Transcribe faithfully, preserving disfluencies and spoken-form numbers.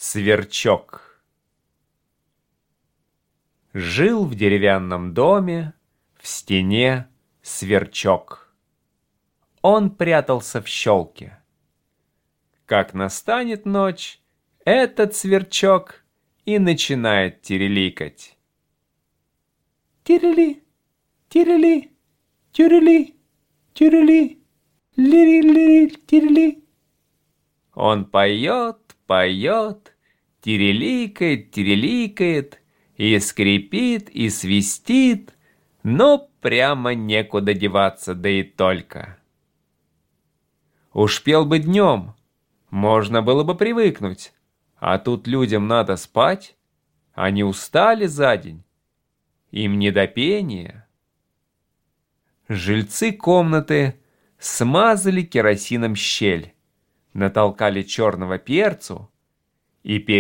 Сверчок. Жил в деревянном доме в стене сверчок. Он прятался в щелке. Как настанет ночь, этот сверчок и начинает тиреликать. Тирели, тирели, тюрели, тюрели, лири-лири, тирели. Он поет, поет, тиреликает, тиреликает, и скрипит, и свистит, но прямо некуда деваться, да и только. Уж пел бы днем, можно было бы привыкнуть, а тут людям надо спать, они устали за день, им не до пения. Жильцы комнаты смазали керосином щель, натолкали черного перцу и перец.